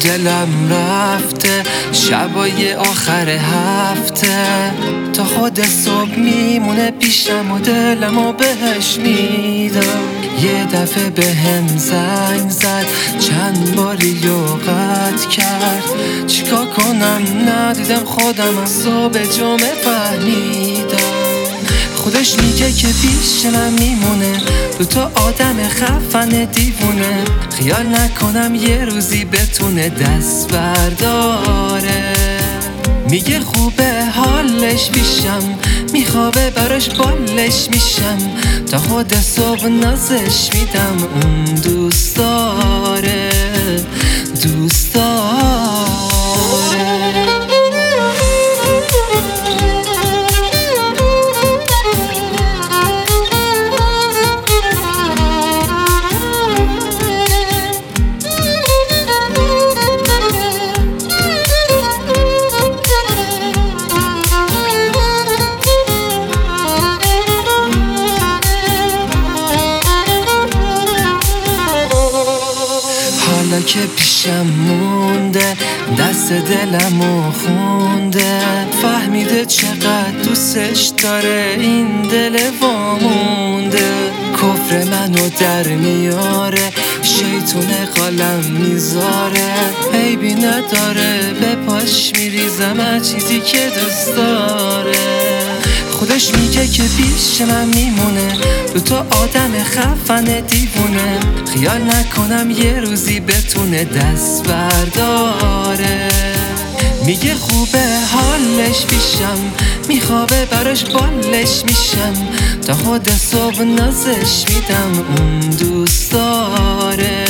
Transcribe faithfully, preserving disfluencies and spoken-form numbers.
دلم رفته، شبای آخر هفته تا خود صبح میمونه پیشم و دلمو بهش میدم. یه دفعه به هم زنگ زد، چند باری قطع کرد. چیکار کنم ندیدم خودم از صبح جمعه فهمیدم. خودش میگه که پیش من میمونه، دو تا آدم خفن دیوونه. خیال نکنم یه روزی بتونه دست برداره. میگه خوبه حالش پیشم، میخوابه براش بالش میشم. تا خود صبح نازش میدم، اون دوست داره دوست داره. حالا که پیشم مونده، دست دلمو خونده. فهمیده چقدر دوستش داره، این دل وامونده. کفر منو در میاره، شیطون قلم میذاره. عیبی نداره به پاش میریزم هر چیزی که دوست داره. خودش میگه که پیش من میمونه، دو تا آدم خفن دیوونه. خیال نکنم یه روزی بتونه دست برداره. میگه خوبه حالش پیشم، میخوابه براش بالش میشم. تا خود صبح نازش میدم، اون دوست داره